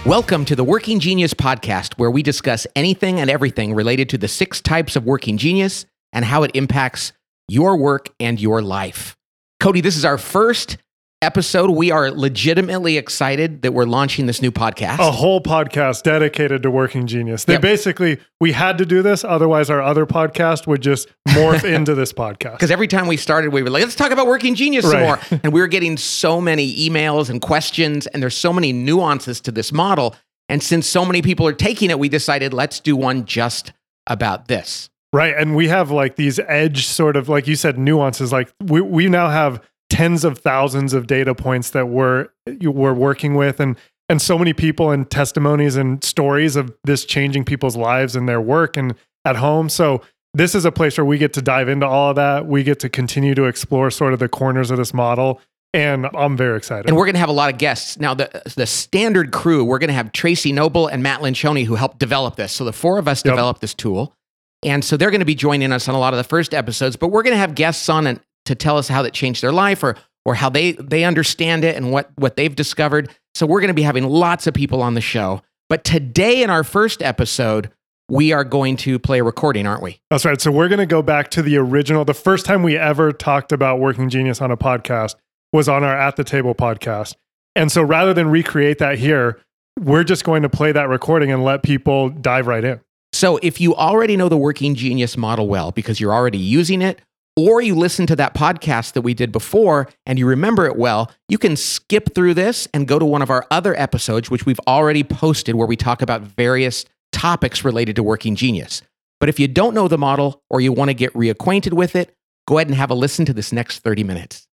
Welcome to the Working Genius podcast, where we discuss anything and everything related to the 6 types of working genius and how it impacts your work and your life. Cody, this is our first episode. We are legitimately excited that we're launching this new podcast. A whole podcast dedicated to Working Genius. We had to do this, otherwise our other podcast would just morph into this podcast. Because every time we started, we were like, let's talk about Working Genius some more. And we were getting so many emails and questions, and there's so many nuances to this model. And since so many people are taking it, we decided let's do one just about this. Right. And we have like these edge sort of, like you said, nuances. Like we now have tens of thousands of data points that we're working with, and so many people and testimonies and stories of this changing people's lives and their work and at home. So this is a place where we get to dive into all of that. We get to continue to explore sort of the corners of this model. And I'm very excited. And we're going to have a lot of guests. Now, the standard crew, we're going to have Tracy Noble and Matt Lencioni, who helped develop this. So the 4 of us developed this tool. And so they're going to be joining us on a lot of the first episodes, but we're going to have guests on and to tell us how that changed their life or how they understand it and what they've discovered. So we're going to be having lots of people on the show. But today in our first episode, we are going to play a recording, aren't we? That's right. So we're going to go back to the original. The first time we ever talked about Working Genius on a podcast was on our At the Table podcast. And so rather than recreate that here, we're just going to play that recording and let people dive right in. So if you already know the Working Genius model well, because you're already using it, or you listen to that podcast that we did before and you remember it well, you can skip through this and go to one of our other episodes, which we've already posted, where we talk about various topics related to Working Genius. But if you don't know the model or you want to get reacquainted with it, go ahead and have a listen to this next 30 minutes.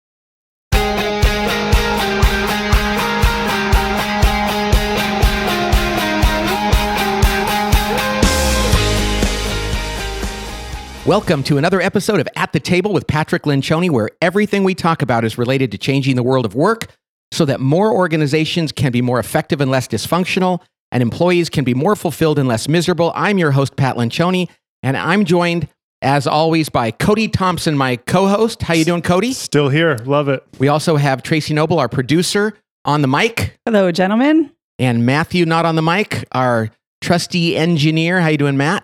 Welcome to another episode of At the Table with Patrick Lencioni, where everything we talk about is related to changing the world of work so that more organizations can be more effective and less dysfunctional, and employees can be more fulfilled and less miserable. I'm your host, Pat Lencioni, and I'm joined, as always, by Cody Thompson, my co-host. How you doing, Cody? Still here. Love it. We also have Tracy Noble, our producer, on the mic. Hello, gentlemen. And Matthew, not on the mic, our trusty engineer. How you doing, Matt?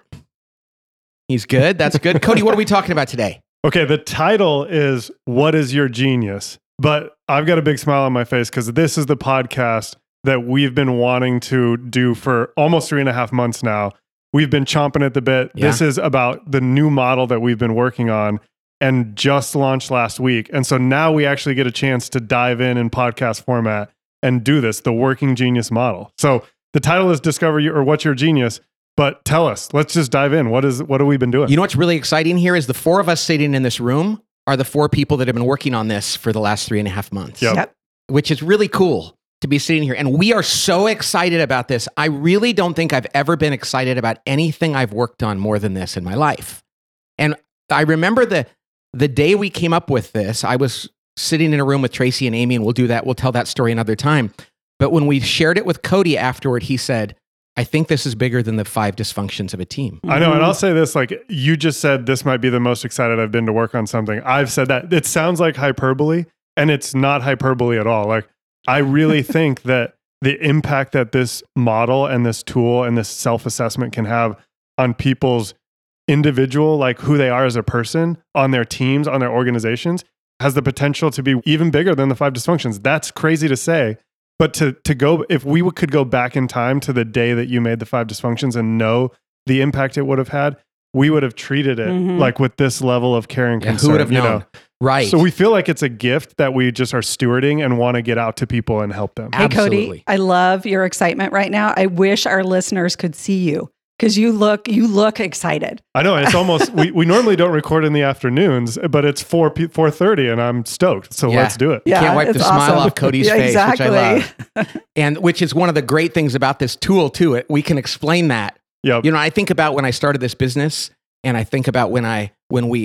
He's good. That's good. Cody, what are we talking about today? Okay, the title is What is Your Genius? But I've got a big smile on my face because this is the podcast that we've been wanting to do for almost 3.5 months now. We've been chomping at the bit. Yeah. This is about the new model that we've been working on and just launched last week. And so now we actually get a chance to dive in podcast format and do this, the Working Genius model. So the title is Discover Your, or What's Your Genius? But tell us, let's just dive in. What have we been doing? You know what's really exciting here is the 4 of us sitting in this room are the 4 people that have been working on this for the last 3.5 months. Yep. Which is really cool to be sitting here. And we are so excited about this. I really don't think I've ever been excited about anything I've worked on more than this in my life. And I remember the day we came up with this, I was sitting in a room with Tracy and Amy, and we'll tell that story another time. But when we shared it with Cody afterward, he said, I think this is bigger than the 5 dysfunctions of a team. I know. And I'll say this, like you just said, this might be the most excited I've been to work on something. I've said that. It sounds like hyperbole, and it's not hyperbole at all. Like I really think that the impact that this model and this tool and this self-assessment can have on people's individual, like who they are as a person, on their teams, on their organizations, has the potential to be even bigger than the 5 dysfunctions. That's crazy to say. But to go, if we could go back in time to the day that you made the 5 dysfunctions and know the impact it would have had, we would have treated it like with this level of care and concern. Who would have known? Know? Right. So we feel like it's a gift that we just are stewarding and want to get out to people and help them. Hey, Absolutely. Cody, I love your excitement right now. I wish our listeners could see you because you look excited. I know. And it's almost, we normally don't record in the afternoons, but it's 4:30 and I'm stoked. So let's do it. Yeah, can't wipe the smile off Cody's face, exactly. which I love. And which is one of the great things about this tool too. We can explain that. Yep. You know, I think about when I started this business, and I think about when I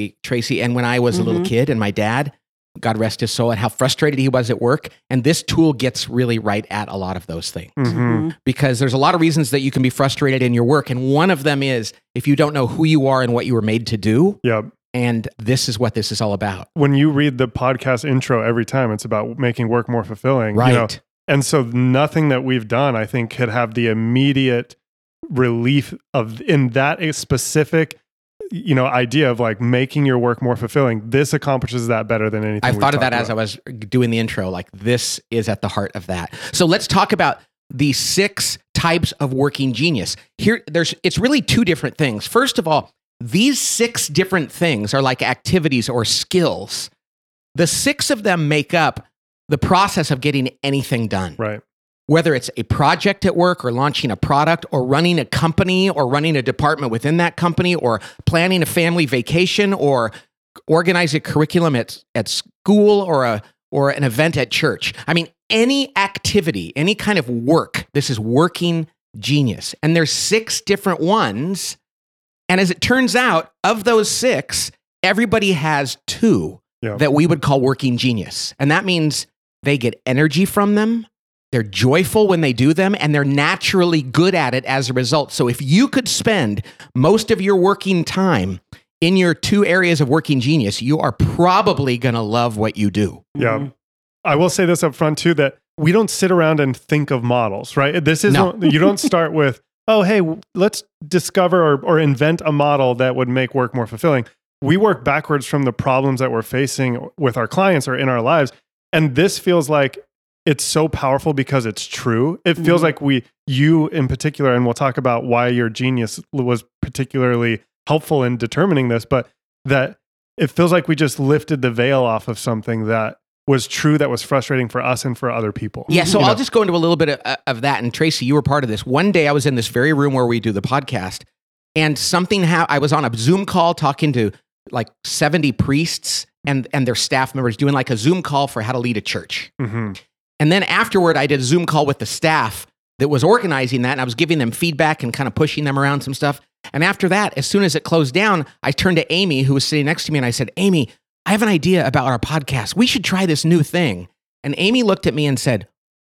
was a little kid and my dad, God rest his soul, and how frustrated he was at work. And this tool gets really right at a lot of those things. Because there's a lot of reasons that you can be frustrated in your work. And one of them is if you don't know who you are and what you were made to do. Yep. And this is what this is all about. When you read the podcast intro every time, it's about making work more fulfilling. Right. You know, And so nothing that we've done, I think, could have the immediate relief of in that specific, idea of like making your work more fulfilling. This accomplishes that better than anything. I thought of that about. as I was doing the intro. Like this is at the heart of that. So let's talk about the 6 types of working genius. Here, it's really 2 different things. First of all, these 6 different things are like activities or skills. The 6 of them make up the process of getting anything done. Right. Whether it's a project at work or launching a product or running a company or running a department within that company or planning a family vacation or organizing a curriculum at school or an event at church. I mean, any activity, any kind of work, this is working genius. And there's 6 different ones. And as it turns out, of those 6, everybody has 2 that we would call working genius. And that means they get energy from them. They're joyful when they do them, and they're naturally good at it as a result. So if you could spend most of your working time in your 2 areas of working genius, you are probably going to love what you do. Yeah. I will say this up front too, that we don't sit around and think of models, right? This is you don't start with, oh, hey, let's discover or invent a model that would make work more fulfilling. We work backwards from the problems that we're facing with our clients or in our lives. And this feels like it's so powerful because it's true. It feels like you in particular, and we'll talk about why your genius was particularly helpful in determining this, but that it feels like we just lifted the veil off of something that was true, that was frustrating for us and for other people. Yeah, so I'll just go into a little bit of that. And Tracy, you were part of this. One day I was in this very room where we do the podcast, and something I was on a Zoom call talking to like 70 priests and their staff members, doing like a Zoom call for how to lead a church. Mm-hmm. And then afterward, I did a Zoom call with the staff that was organizing that, and I was giving them feedback and kind of pushing them around some stuff. And after that, as soon as it closed down, I turned to Amy, who was sitting next to me, and I said, Amy, I have an idea about our podcast. We should try this new thing. And Amy looked at me and said,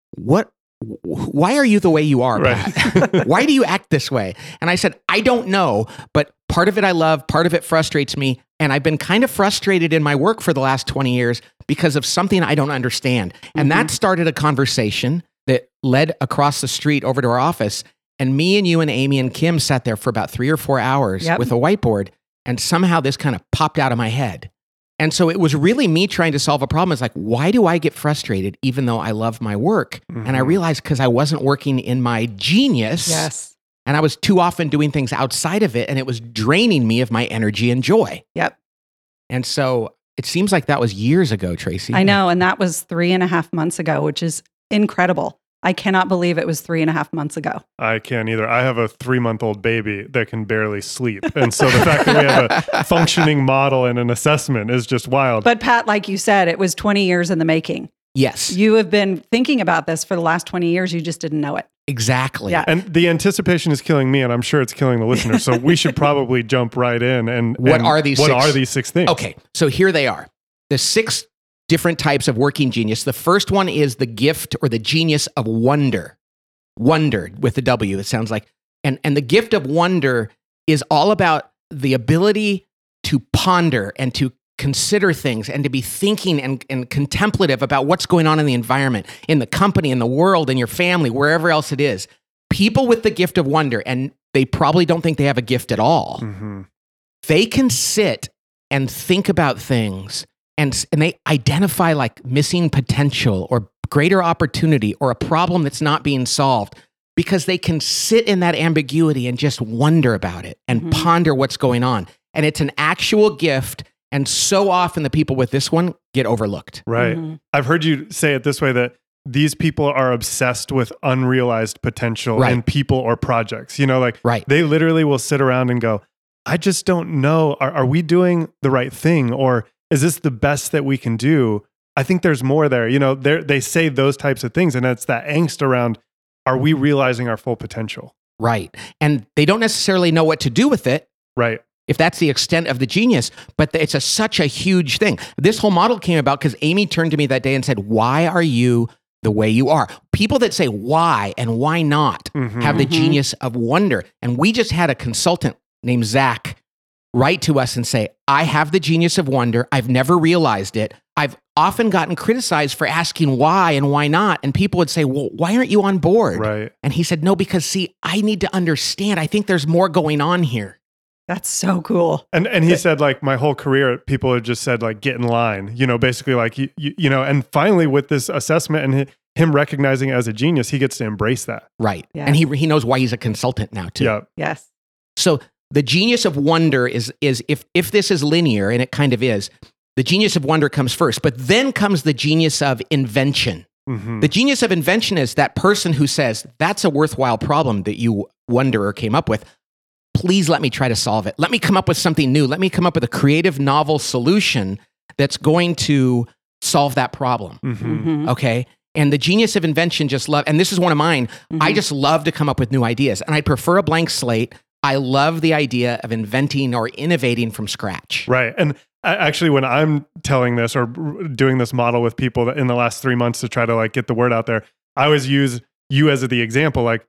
why are you the way you are, Pat? Why do you act this way? And I said, I don't know, but part of it I love, part of it frustrates me. And I've been kind of frustrated in my work for the last 20 years because of something I don't understand. And that started a conversation that led across the street over to our office. And me and you and Amy and Kim sat there for about 3 or 4 hours with a whiteboard. And somehow this kind of popped out of my head. And so it was really me trying to solve a problem. It's like, why do I get frustrated even though I love my work? And I realized because I wasn't working in my genius. Yes. And I was too often doing things outside of it, and it was draining me of my energy and joy. Yep. And so it seems like that was years ago, Tracy. I know. And that was 3.5 months ago, which is incredible. I cannot believe it was 3.5 months ago. I can't either. I have a 3-month-old baby that can barely sleep. And so the fact that we have a functioning model and an assessment is just wild. But Pat, like you said, it was 20 years in the making. Yes. You have been thinking about this for the last 20 years. You just didn't know it. Exactly. Yeah. And the anticipation is killing me, and I'm sure it's killing the listener. So we should probably jump right in. And what are these 6 things? Okay, so here they are. The 6 different types of working genius. The first one is the gift or the genius of wonder. Wonder with the W, it sounds like. And the gift of wonder is all about the ability to ponder and to consider things and to be thinking and contemplative about what's going on in the environment, in the company, in the world, in your family, wherever else it is. People with the gift of wonder, and they probably don't think they have a gift at all, they can sit and think about things and they identify like missing potential or greater opportunity or a problem that's not being solved because they can sit in that ambiguity and just wonder about it and ponder what's going on. And it's an actual gift. And so often the people with this one get overlooked. Right. I've heard you say it this way, that these people are obsessed with unrealized potential in people or projects. You know, like they literally will sit around and go, I just don't know. Are we doing the right thing? Or is this the best that we can do? I think there's more there. You know, they say those types of things, and it's that angst around, are we realizing our full potential? Right. And they don't necessarily know what to do with it. Right. If that's the extent of the genius, but it's such a huge thing. This whole model came about because Amy turned to me that day and said, why are you the way you are? People that say why and why not have the genius of wonder. And we just had a consultant named Zach write to us and say, I have the genius of wonder. I've never realized it. I've often gotten criticized for asking why and why not. And people would say, well, why aren't you on board? Right. And he said, no, because see, I need to understand. I think there's more going on here. That's so cool. And he said, like, my whole career, people had just said, like, get in line, basically like, you know, and finally with this assessment and him recognizing it as a genius, he gets to embrace that. Right. Yeah. And he knows why he's a consultant now too. Yeah. Yes. So the genius of wonder is if this is linear, and it kind of is, the genius of wonder comes first, but then comes the genius of invention. Mm-hmm. The genius of invention is that person who says, that's a worthwhile problem that you wonder or came up with. Please let me try to solve it. Let me come up with something new. Let me come up with a creative, novel solution that's going to solve that problem. Mm-hmm. Mm-hmm. Okay? And the genius of invention and this is one of mine, I just love to come up with new ideas. And I prefer a blank slate. I love the idea of inventing or innovating from scratch. Right. And actually, when I'm telling this or doing this model with people in the last 3 months to try to like get the word out there, I always use you as the example, like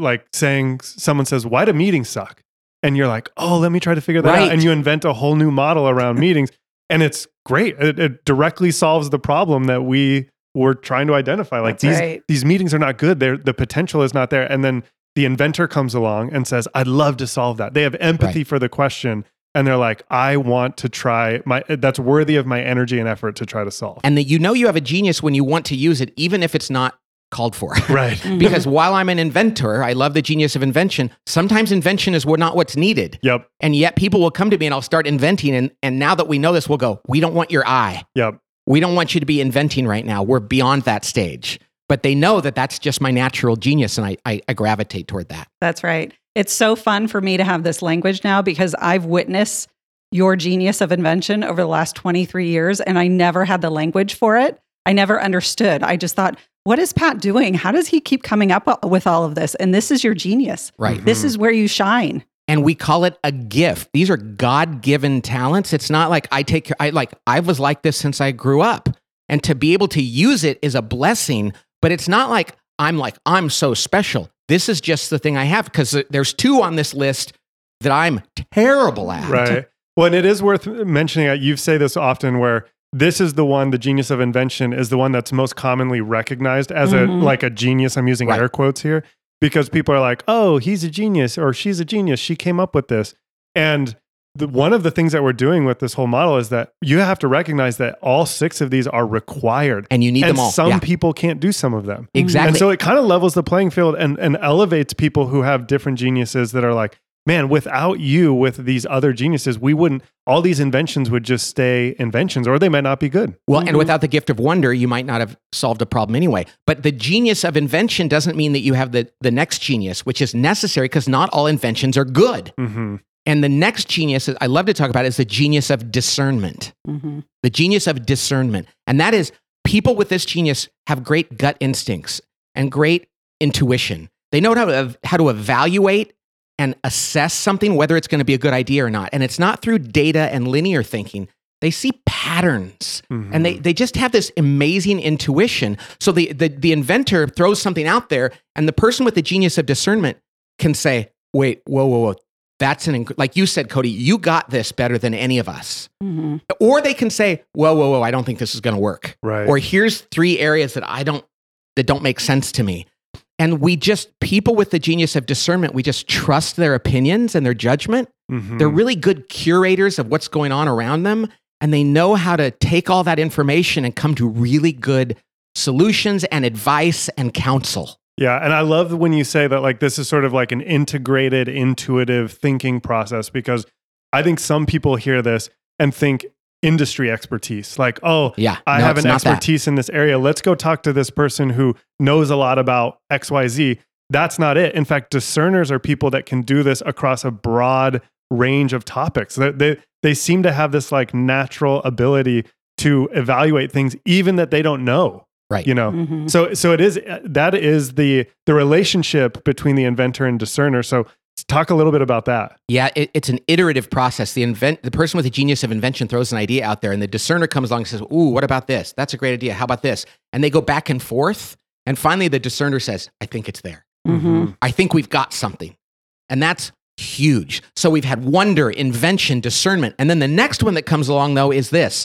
someone says, why do meetings suck? And you're like, oh, let me try to figure that out. And you invent a whole new model around meetings. And it's great. It directly solves the problem that we were trying to identify. Like these meetings are not good. The potential is not there. And then the inventor comes along and says, I'd love to solve that. They have empathy for the question. And they're like, I want to try that's worthy of my energy and effort to try to solve. And that you have a genius when you want to use it, even if it's not called for. Right. Because while I'm an inventor, I love the genius of invention. Sometimes invention is not what's needed. Yep. And yet people will come to me and I'll start inventing. And now that we know this, we'll go, we don't want your eye. Yep. We don't want you to be inventing right now. We're beyond that stage. But they know that that's just my natural genius. And I gravitate toward that. That's right. It's so fun for me to have this language now because I've witnessed your genius of invention over the last 23 years. And I never had the language for it. I never understood. I just thought, what is Pat doing? How does he keep coming up with all of this? And this is your genius. Right. This is where you shine. And we call it a gift. These are God-given talents. It's not like I was like this since I grew up. And to be able to use it is a blessing, but it's not like I'm so special. This is just the thing I have because there's 2 on this list that I'm terrible at. Right. Well, and it is worth mentioning, you say this often where this is the one, the genius of invention is the one that's most commonly recognized as a genius. I'm using air quotes here because people are like, oh, he's a genius or she's a genius. She came up with this. And one of the things that we're doing with this whole model is that you have to recognize that all 6 of these are required. And you need them all. Some people can't do some of them. Exactly. And so it kind of levels the playing field and elevates people who have different geniuses that are like, man, without you, with these other geniuses, all these inventions would just stay inventions or they might not be good. Well, and without the gift of wonder, you might not have solved a problem anyway. But the genius of invention doesn't mean that you have the next genius, which is necessary because not all inventions are good. Mm-hmm. And the next genius I love to talk about is the genius of discernment. Mm-hmm. The genius of discernment. And that is people with this genius have great gut instincts and great intuition. They know how to evaluate and assess something, whether it's going to be a good idea or not. And it's not through data and linear thinking. They see patterns and they just have this amazing intuition. So the inventor throws something out there and the person with the genius of discernment can say, wait, whoa. That's like you said, Cody, you got this better than any of us. Mm-hmm. Or they can say, whoa, I don't think this is going to work. Right. Or here's 3 areas that don't make sense to me. And people with the genius of discernment, we just trust their opinions and their judgment. Mm-hmm. They're really good curators of what's going on around them. And they know how to take all that information and come to really good solutions and advice and counsel. Yeah. And I love when you say that, like, this is sort of like an integrated, intuitive thinking process, because I think some people hear this and think industry expertise. Like, oh, yeah, I have an expertise in this area. Let's go talk to this person who knows a lot about XYZ. That's not it. In fact, discerners are people that can do this across a broad range of topics. They seem to have this like natural ability to evaluate things, even that they don't know. Right. You know, so that is the relationship between the inventor and discerner. So talk a little bit about that. Yeah, it's an iterative process. The person with the genius of invention throws an idea out there and the discerner comes along and says, ooh, what about this? That's a great idea. How about this? And they go back and forth. And finally the discerner says, I think it's there. Mm-hmm. I think we've got something. And that's huge. So we've had wonder, invention, discernment. And then the next one that comes along though is this.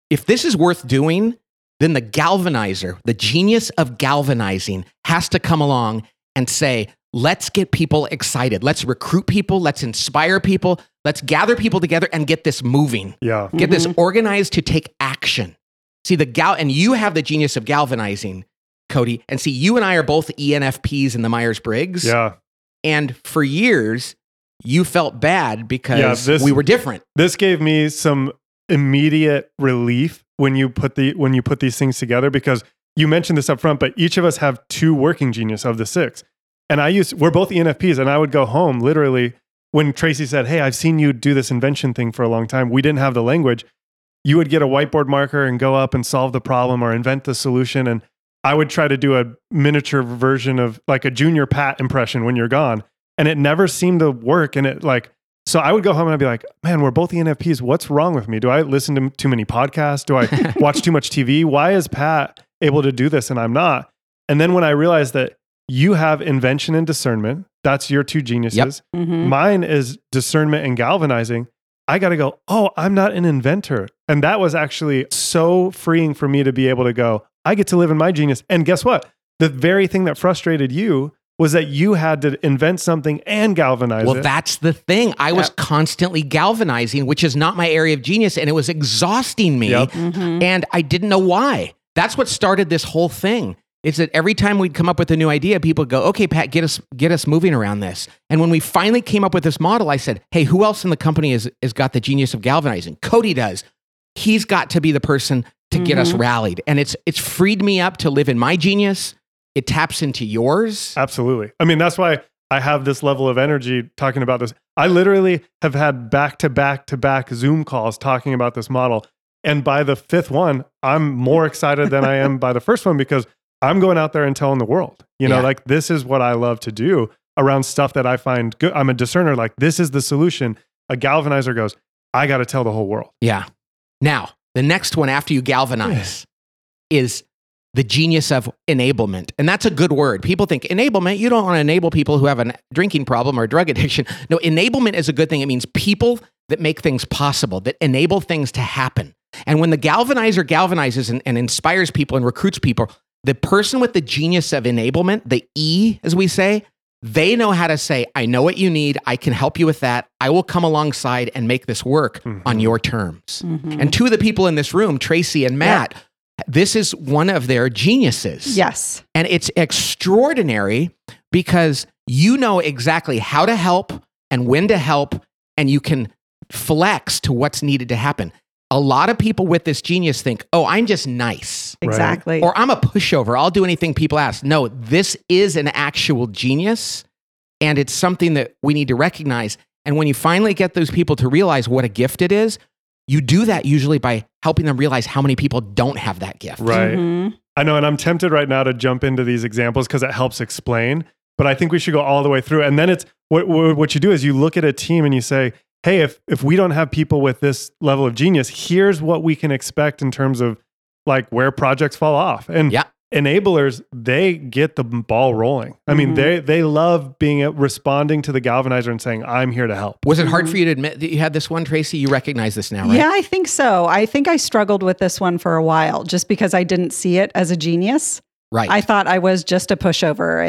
if this is worth doing, then the galvanizer, the genius of galvanizing, has to come along and say, let's get people excited. Let's recruit people. Let's inspire people. Let's gather people together and get this moving. Yeah. Get this organized to take action. See, and you have the genius of galvanizing, Cody. And see, you and I are both ENFPs in the Myers-Briggs. Yeah. And for years, you felt bad because we were different. This gave me some immediate relief when you put these things together, because you mentioned this up front, but each of us have 2 working genius of the 6. And we're both ENFPs, and I would go home literally when Tracy said, hey, I've seen you do this invention thing for a long time. We didn't have the language. You would get a whiteboard marker and go up and solve the problem or invent the solution. And I would try to do a miniature version of like a Junior Pat impression when you're gone. And it never seemed to work. And so I would go home and I'd be like, man, we're both ENFPs. What's wrong with me? Do I listen to too many podcasts? Do I watch too much TV? Why is Pat able to do this and I'm not? And then when I realized that you have invention and discernment, that's your 2 geniuses. Yep. Mm-hmm. Mine is discernment and galvanizing. I got to go, oh, I'm not an inventor. And that was actually so freeing for me to be able to go, I get to live in my genius. And guess what? The very thing that frustrated you was that you had to invent something and galvanize it. Well, that's the thing. I was constantly galvanizing, which is not my area of genius, and it was exhausting me. Yep. And I didn't know why. That's what started this whole thing. Is that every time we'd come up with a new idea, people would go, okay, Pat, get us moving around this. And when we finally came up with this model, I said, hey, who else in the company has got the genius of galvanizing? Cody does. He's got to be the person to get us rallied. And it's freed me up to live in my genius. It taps into yours. Absolutely. I mean, that's why I have this level of energy talking about this. I literally have had back-to-back Zoom calls talking about this model. And by the 5th one, I'm more excited than I am by the first one, because I'm going out there and telling the world, like this is what I love to do around stuff that I find good. I'm a discerner. Like, this is the solution. A galvanizer goes, I got to tell the whole world. Yeah. Now, the next one after you galvanize is the genius of enablement. And that's a good word. People think enablement, you don't want to enable people who have a drinking problem or a drug addiction. No, enablement is a good thing. It means people that make things possible, that enable things to happen. And when the galvanizer galvanizes and inspires people and recruits people, the person with the genius of enablement, the E, as we say, they know how to say, I know what you need. I can help you with that. I will come alongside and make this work on your terms. And 2 of the people in this room, Tracy and Matt, this is one of their geniuses. Yes. And it's extraordinary because you know exactly how to help and when to help, and you can flex to what's needed to happen. A lot of people with this genius think, oh, I'm just nice. Exactly. Or I'm a pushover. I'll do anything people ask. No, this is an actual genius, and it's something that we need to recognize. And when you finally get those people to realize what a gift it is, you do that usually by helping them realize how many people don't have that gift. Right. I know, and I'm tempted right now to jump into these examples because it helps explain, but I think we should go all the way through. And then it's what you do is you look at a team and you say, hey, if we don't have people with this level of genius, here's what we can expect in terms of like where projects fall off. And enablers, they get the ball rolling. I mean, they love responding to the galvanizer and saying, I'm here to help. Was it hard for you to admit that you had this one, Tracy? You recognize this now, right? Yeah, I think so. I think I struggled with this one for a while just because I didn't see it as a genius. Right. I thought I was just a pushover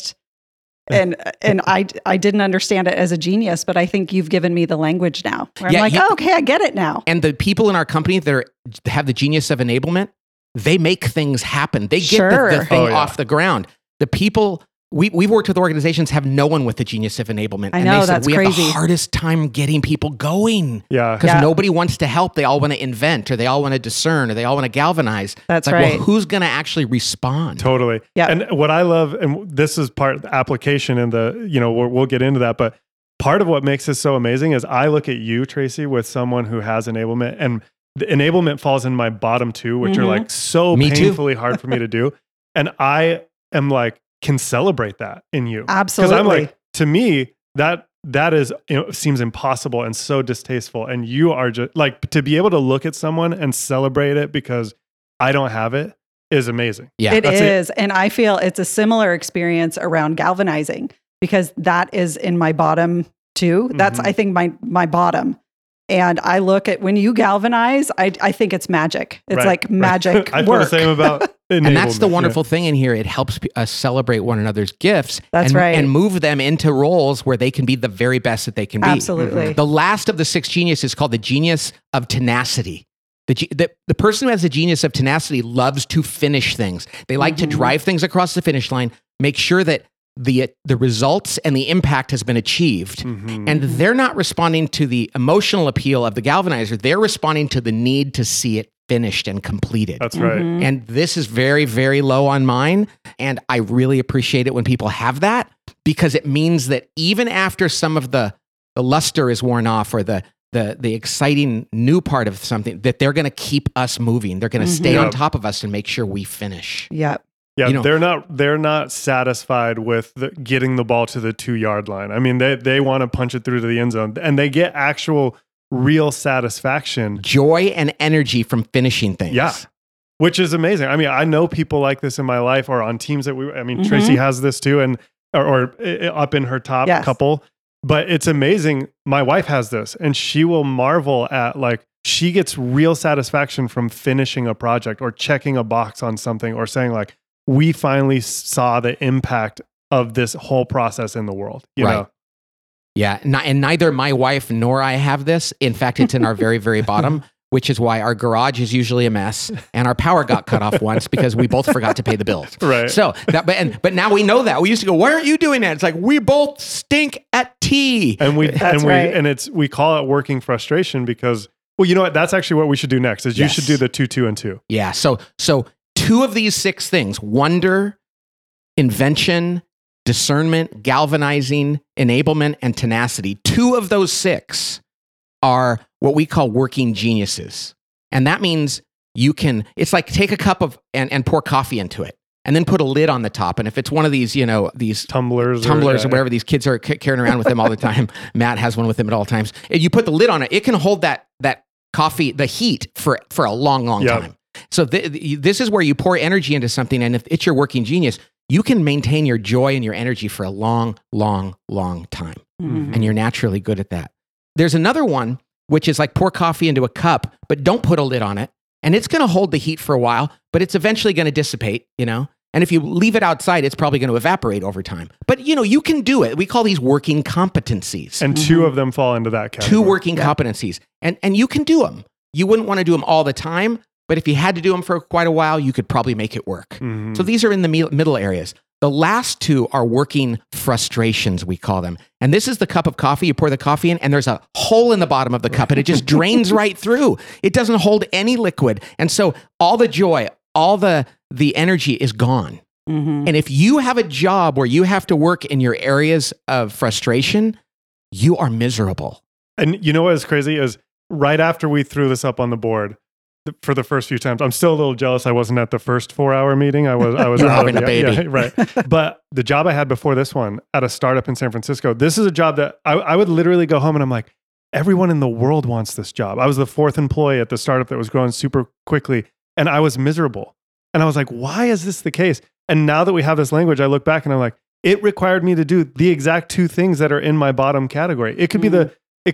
and I didn't understand it as a genius, but I think you've given me the language now. Where I'm like, oh, okay, I get it now. And the people in our company that have the genius of enablement, they make things happen. They get the thing off the ground. The people, we've worked with organizations have no one with the genius of enablement. I know, and they said, that's we crazy. have the hardest time getting people going. Yeah. Because nobody wants to help. They all want to invent, or they all want to discern, or they all want to galvanize. That's like, right. Well, who's going to actually respond? Totally. Yeah. And what I love, and this is part of the application and we'll get into that, but part of what makes this so amazing is I look at you, Tracy, with someone who has enablement, and the enablement falls in my bottom 2, which are like so painfully hard for me to do. And I am like, can celebrate that in you. Absolutely. Because I'm like, to me, that is, seems impossible and so distasteful. And you are just like, to be able to look at someone and celebrate it because I don't have it is amazing. Yeah, it is. And I feel it's a similar experience around galvanizing because that is in my bottom 2. That's, I think, my bottom. And I look at when you galvanize, I think it's magic. It's like magic I feel work. the same about enablement. And that's the wonderful thing in here. It helps us celebrate one another's gifts. That's right. And move them into roles where they can be the very best that they can be. Absolutely. The last of the 6 geniuses is called the genius of tenacity. The person who has the genius of tenacity loves to finish things. They like to drive things across the finish line, make sure that the results and the impact has been achieved. And they're not responding to the emotional appeal of the galvanizer. They're responding to the need to see it finished and completed. That's right. And this is very, very low on mine. And I really appreciate it when people have that, because it means that even after some of the luster is worn off, or the exciting new part of something, that they're going to keep us moving. They're going to stay on top of us and make sure we finish. Yep. Yeah, they're not satisfied with getting the ball to the 2-yard line. I mean, they want to punch it through to the end zone, and they get actual real satisfaction, joy and energy from finishing things. Yeah, which is amazing. I mean, I know people like this in my life or on teams that Tracy has this too, and or up in her top couple. But it's amazing. My wife has this, and she will marvel at she gets real satisfaction from finishing a project or checking a box on something or saying we finally saw the impact of this whole process in the world. You know? Yeah. And neither my wife nor I have this. In fact, it's in our very, very bottom, which is why our garage is usually a mess, and our power got cut off once because we both forgot to pay the bills. Right. So but now we know that. We used to go, why aren't you doing that? It's like, we both stink at tea. And we call it working frustration because, well, you know what? That's actually what we should do next is you should do the 2, 2, and 2. Yeah. So 2 of these 6 things, wonder, invention, discernment, galvanizing, enablement, and tenacity, 2 of those 6 are what we call working geniuses. And that means it's like take a cup of and pour coffee into it, and then put a lid on the top. And if it's one of these, these tumblers or whatever, these kids are carrying around with them all the time. Matt has one with him at all times. You put the lid on it, it can hold that coffee, the heat for a long time. So this is where you pour energy into something, and if it's your working genius, you can maintain your joy and your energy for a long, long, long time. And you're naturally good at that. There's another one, which is like pour coffee into a cup, but don't put a lid on it. And it's going to hold the heat for a while, but it's eventually going to dissipate, And if you leave it outside, it's probably going to evaporate over time. But, you can do it. We call these working competencies. And 2 of them fall into that category. 2 working competencies. And you can do them. You wouldn't want to do them all the time, but if you had to do them for quite a while, you could probably make it work. So these are in the middle areas. The last 2 are working frustrations, we call them. And this is the cup of coffee. You pour the coffee in, and there's a hole in the bottom of the cup, and it just drains right through. It doesn't hold any liquid. And so all the joy, all the energy is gone. And if you have a job where you have to work in your areas of frustration, you are miserable. And you know what is crazy is right after we threw this up on the board, for the first few times, I'm still a little jealous I wasn't at the first 4-hour meeting. I was You're having a baby. Yeah, right. But the job I had before this one at a startup in San Francisco, this is a job that I would literally go home and I'm like, everyone in the world wants this job. I was the 4th employee at the startup that was growing super quickly, and I was miserable. And I was like, why is this the case? And now that we have this language, I look back and I'm like, it required me to do the exact 2 things that are in my bottom category. It could be the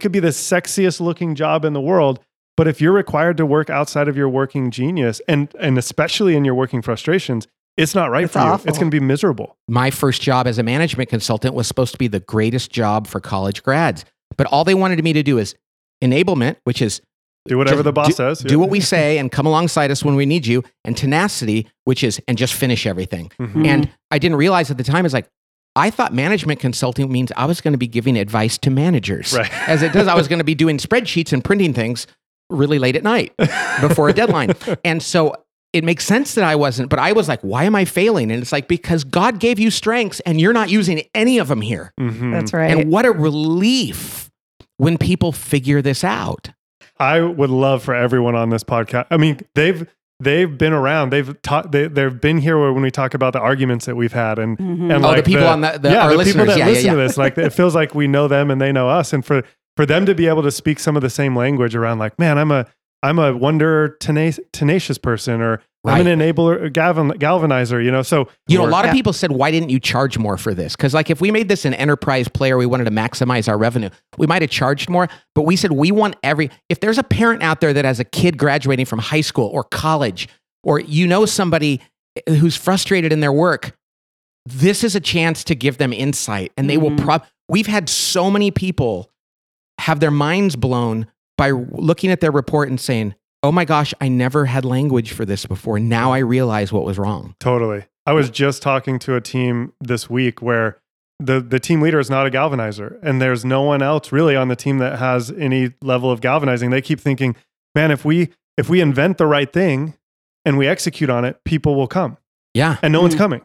sexiest looking job in the world, but if you're required to work outside of your working genius, and especially in your working frustrations, it's not right for you. It's going to be miserable. My first job as a management consultant was supposed to be the greatest job for college grads. But all they wanted me to do is enablement, which is do whatever the boss says. Do what we say and come alongside us when we need you. And tenacity, which is, and just finish everything. And I didn't realize at the time, it's like, I thought management consulting means I was going to be giving advice to managers. Right. As it does, I was going to be doing spreadsheets and printing things really late at night before a deadline. And so it makes sense that I wasn't, but I was like, why am I failing? And it's like, because God gave you strengths and you're not using any of them here. That's right. And what a relief when people figure this out. I would love for everyone on this podcast. I mean, they've been around. They've been here when we talk about the arguments that we've had, and the people on our listeners, people that listen to this, like it feels like we know them and they know us, and for them to be able to speak some of the same language around, like, man, I'm a wonder tenacious person, or Right. I'm an enabler, galvanizer, So, a lot of people said, why didn't you charge more for this? Because like if we made this an enterprise player, we wanted to maximize our revenue, we might have charged more. But we said, we want if there's a parent out there that has a kid graduating from high school or college, or somebody who's frustrated in their work, this is a chance to give them insight. And they will we've had so many people have their minds blown by looking at their report and saying, oh my gosh, I never had language for this before. Now I realize what was wrong. Totally. I was just talking to a team this week where the team leader is not a galvanizer, and there's no one else really on the team that has any level of galvanizing. They keep thinking, man, if we invent the right thing and we execute on it, people will come. Yeah. And no one's coming.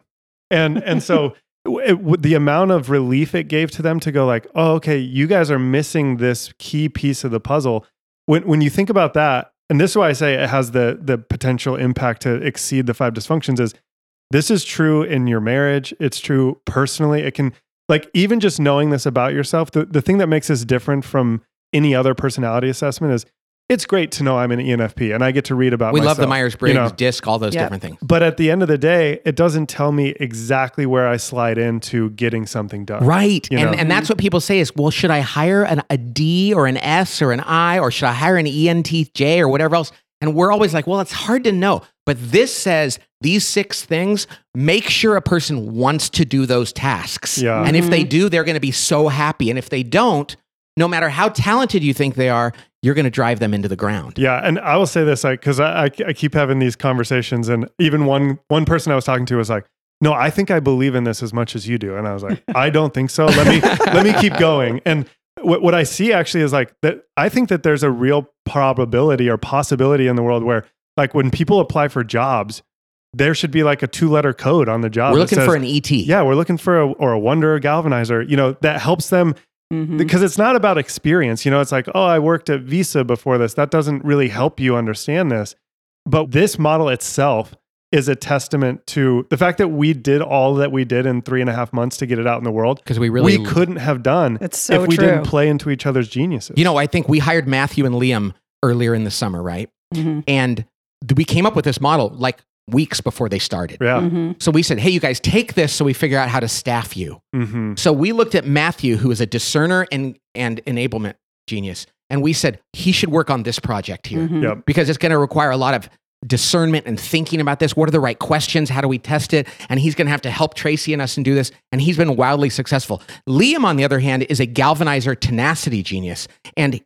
And so the amount of relief it gave to them to go like, oh, okay, you guys are missing this key piece of the puzzle. When you think about that, and this is why I say it has the potential impact to exceed the 5 dysfunctions, is this is true in your marriage. It's true personally. It can, like, even just knowing this about yourself, the thing that makes this different from any other personality assessment is it's great to know I'm an ENFP and I get to read about We myself. love the Myers-Briggs, DISC, all those different things. But at the end of the day, it doesn't tell me exactly where I slide into getting something done. Right. And that's what people say is, well, should I hire a D or an S or an I, or should I hire an ENTJ or whatever else? And we're always like, well, it's hard to know. But this says these 6 things, make sure a person wants to do those tasks. Yeah. And if they do, they're going to be so happy. And if they don't, no matter how talented you think they are, you're going to drive them into the ground. Yeah. And I will say this, because I keep having these conversations, and even one person I was talking to was like, no, I think I believe in this as much as you do. And I was like, I don't think so. Let me keep going. And what I see actually is like that. I think that there's a real probability or possibility in the world where, like, when people apply for jobs, there should be like a 2-letter code on the job. We're looking for an ET. Yeah, we're looking for a wonder, a galvanizer, that helps them. Because it's not about experience. It's like, oh, I worked at Visa before this. That doesn't really help you understand this. But this model itself is a testament to the fact that we did all that we did in 3.5 months to get it out in the world. Because we couldn't have done if we didn't play into each other's geniuses. I think we hired Matthew and Liam earlier in the summer, right? And we came up with this model like weeks before they started. Yeah. So we said, hey, you guys take this so we figure out how to staff you. So we looked at Matthew, who is a discerner and enablement genius. And we said, he should work on this project here Yep. because it's going to require a lot of discernment and thinking about this. What are the right questions? How do we test it? And he's going to have to help Tracy and us and do this. And he's been wildly successful. Liam, on the other hand, is a galvanizer tenacity genius. And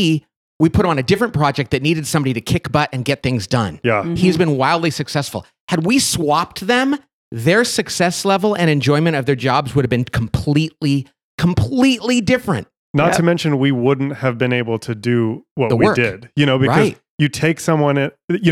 we put him on a different project that needed somebody to kick butt and get things done. Yeah. He's been wildly successful. Had we swapped them, their success level and enjoyment of their jobs would have been completely different. Not to mention, we wouldn't have been able to do what we did, because you take someone,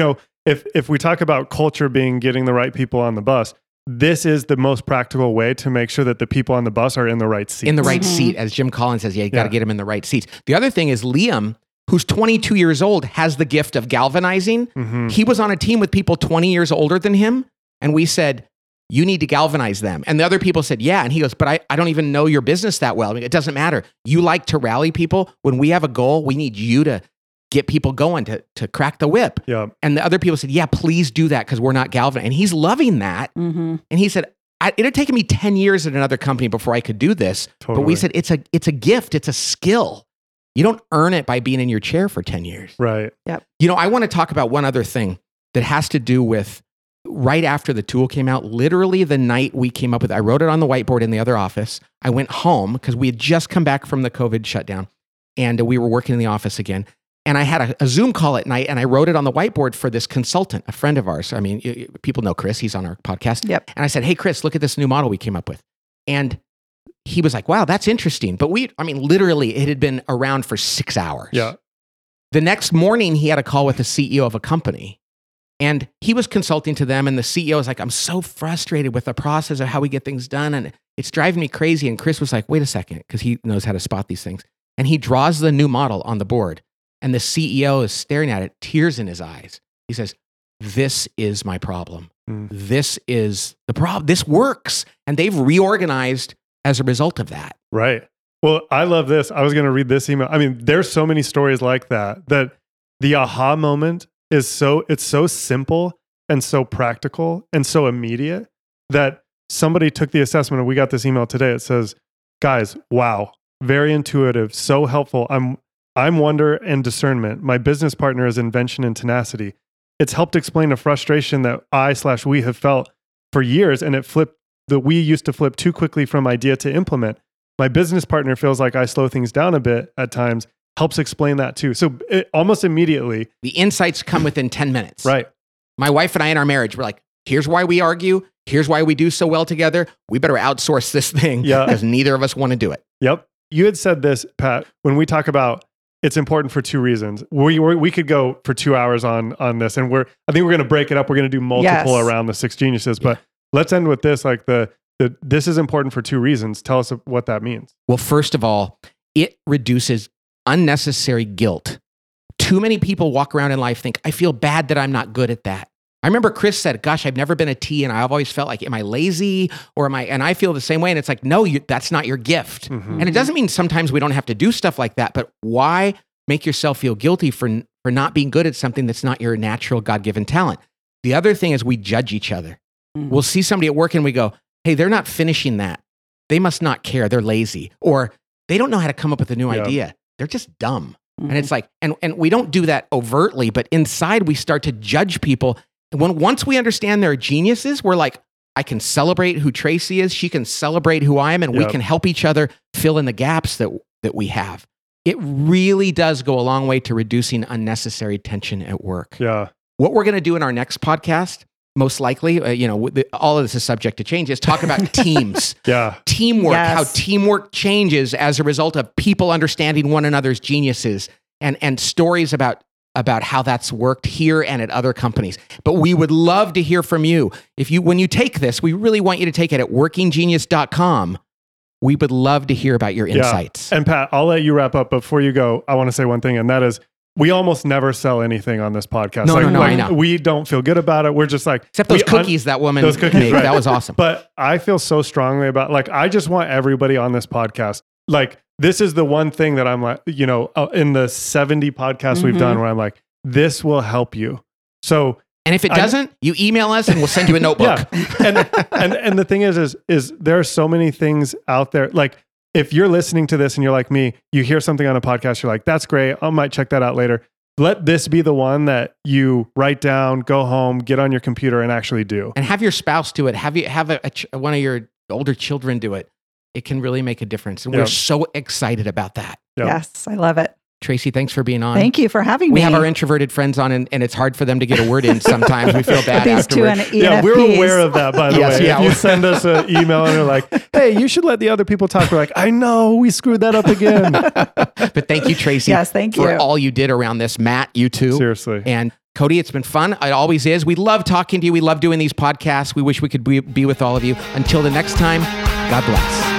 if we talk about culture being getting the right people on the bus, this is the most practical way to make sure that the people on the bus are in the right seat. In the right seat, as Jim Collins says, you got to get them in the right seats. The other thing is Liam, who's 22 years old, has the gift of galvanizing. He was on a team with people 20 years older than him. And we said, you need to galvanize them. And the other people said, yeah. And he goes, but I don't even know your business that well. I mean, it doesn't matter. You like to rally people. When we have a goal, we need you to get people going to crack the whip. Yeah. And the other people said, yeah, please do that because we're not galvanizing. And he's loving that. And he said, it had taken me 10 years at another company before I could do this. Totally. But we said, it's a gift. It's a skill. You don't earn it by being in your chair for 10 years. Right. Yep. I want to talk about one other thing that has to do with right after the tool came out, literally the night we came up with it. I wrote it on the whiteboard in the other office. I went home because we had just come back from the COVID shutdown and we were working in the office again. And I had a Zoom call at night and I wrote it on the whiteboard for this consultant, a friend of ours. I mean, people know Chris. He's on our podcast. Yep. And I said, hey, Chris, look at this new model we came up with. And he was like, wow, that's interesting. But literally it had been around for 6 hours. Yeah. The next morning he had a call with the CEO of a company and he was consulting to them. And the CEO was like, I'm so frustrated with the process of how we get things done. And it's driving me crazy. And Chris was like, wait a second, because he knows how to spot these things. And he draws the new model on the board and the CEO is staring at it, tears in his eyes. He says, this is my problem. This is the problem. This works. And they've reorganized as a result of that. Right. Well, I love this. I was going to read this email. I mean, there's so many stories like that the aha moment is it's so simple and so practical and so immediate that somebody took the assessment and we got this email today. It says, guys, wow, very intuitive, so helpful. I'm wonder and discernment. My business partner is invention and tenacity. It's helped explain a frustration that we have felt for years, and we used to flip too quickly from idea to implement. My business partner feels like I slow things down a bit at times, helps explain that too. So almost immediately. The insights come within 10 minutes. Right. My wife and I in our marriage, we're like, here's why we argue. Here's why we do so well together. We better outsource this thing because neither of us want to do it. Yep. You had said this, Pat, when we talk about it's important for two reasons. We could go for 2 hours on this, and I think we're going to break it up. We're going to do multiple around the 6 geniuses, but let's end with this. Like this is important for two reasons. Tell us what that means. Well, first of all, it reduces unnecessary guilt. Too many people walk around in life think, I feel bad that I'm not good at that. I remember Chris said, gosh, I've never been a T, and I've always felt like, am I lazy or am I? And I feel the same way. And it's like, no, that's not your gift. Mm-hmm. And it doesn't mean sometimes we don't have to do stuff like that, but why make yourself feel guilty for not being good at something that's not your natural God-given talent? The other thing is we judge each other. Mm-hmm. We'll see somebody at work and we go, hey, they're not finishing that. They must not care. They're lazy. Or they don't know how to come up with a new idea. They're just dumb. Mm-hmm. And it's like, and we don't do that overtly, but inside we start to judge people. Once we understand they're geniuses, we're like, I can celebrate who Tracy is. She can celebrate who I am, and we can help each other fill in the gaps that we have. It really does go a long way to reducing unnecessary tension at work. Yeah. What we're going to do in our next podcast, most likely, all of this is subject to change, is talk about teams. Teamwork, how teamwork changes as a result of people understanding one another's geniuses, and stories about how that's worked here and at other companies. But we would love to hear from you. When you take this, we really want you to take it at workinggenius.com. We would love to hear about your insights. And Pat, I'll let you wrap up. Before you go, I want to say one thing, and that is, we almost never sell anything on this podcast. No, I know. We don't feel good about it. We're just like... Except those cookies that woman made. Right. That was awesome. But I feel so strongly about, I just want everybody on this podcast, this is the one thing that I'm like, in the 70 podcasts we've done where I'm like, this will help you. So... And if it doesn't, you email us and we'll send you a notebook. And the thing is there are so many things out there. Like, if you're listening to this and you're like me, you hear something on a podcast, you're like, that's great, I might check that out later. Let this be the one that you write down, go home, get on your computer and actually do. And have your spouse do it. Have one of your older children do it. It can really make a difference. And we're so excited about that. Yep. Yes, I love it. Tracy, thanks for being on. Thank you for having me. We have our introverted friends on, and it's hard for them to get a word in sometimes. We feel bad These afterwards. two ENFPs. We're aware of that, by the way. If you send us an email and you're like, hey, you should let the other people talk, we're like, I know, we screwed that up again. But thank you, Tracy. Yes, thank you. For all you did around this. Matt, you too. Seriously. And Cody, it's been fun. It always is. We love talking to you. We love doing these podcasts. We wish we could be with all of you. Until the next time, God bless.